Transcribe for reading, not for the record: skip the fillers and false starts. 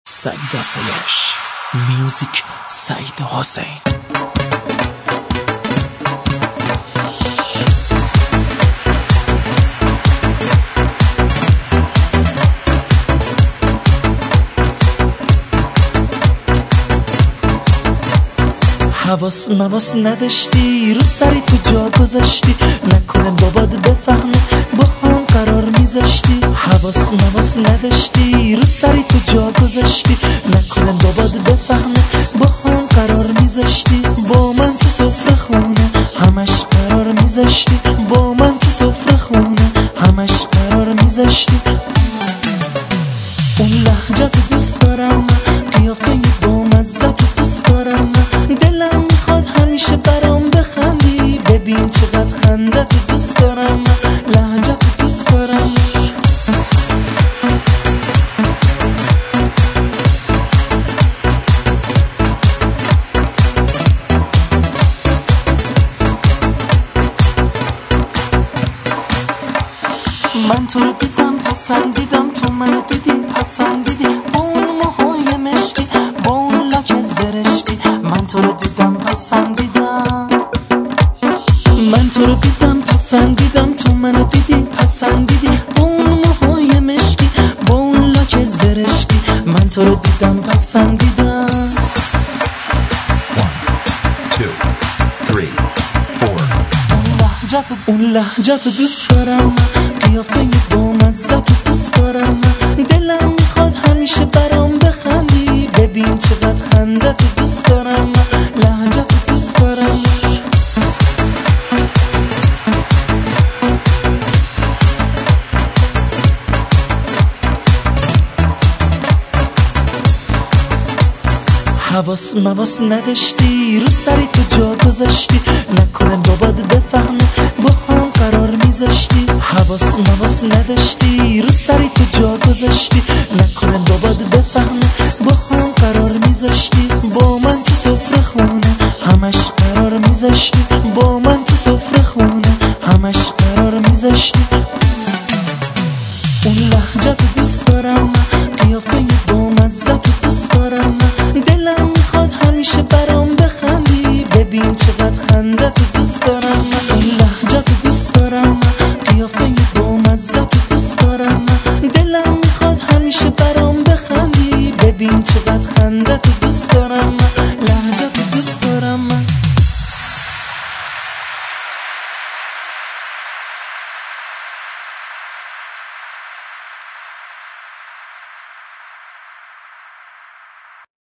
سعید سیاش میوزیک سعید حسین. حواس مواس نداشتی رو سری تو جا گذاشتی، نکنه بابات بفهمه با هم قرار میذاشتی. حواس مواس نداشتی رو سری تو جا گذاشتی، نکنه بابات بفهمه با هم قرار میذاشتی. با من تو سفره خونه همش قرار میذاشتی، با من تو سفره خونه همش قرار میذاشتی. اون لهجت دوست دارم، قیافه با مزت دوست دارم، دلم میخواد همیشه برام بخندی، ببین چقدر خندت دوست دارم، لهجت دوست دارم. من تو رو دیدم پسندیدم، تو منو دیدی پسندیدی، با اون موهای مشکی با اون لاک زرشکی. من تو رو دیدم پسندیدم، من تو رو دیدم پسندیدم، تو منو دیدی پسندیدی، با اون موهای مشکی با اون لاک زرشکی. من تو رو دیدم پسندیدم. 1 2 3 4 اون لهجت دوست دارم، قیافه با مزت دوست دارم، دلم میخواد همیشه برام بخندی، ببین چقدر خندت دوست دارم، لهجت دوست دارم. حواس مواس نداشتی رو سری تو جا گذاشتی، نکنه بابات بفهمه با هم قرار میذاشتی. حواس مواس نداشتی رو سری تو جا گذاشتی، نکنه بابات بفهمه با هم قرار میذاشتی. با من تو سفره خونه همش قرار میذاشتی، با من تو سفره خونه همش قرار میذاشتی. اون لهجت دوست دارم، قیافه با مزت دوست دارم، دلم میخواد همیشه برام بخندی، ببین چقدر خندت دوست دارم. اون لهجت دوست دارم، قیافه با مزت دوست دارم، دلم میخواد همیشه برام بخندی، ببین چقدر خندت دوست دارم.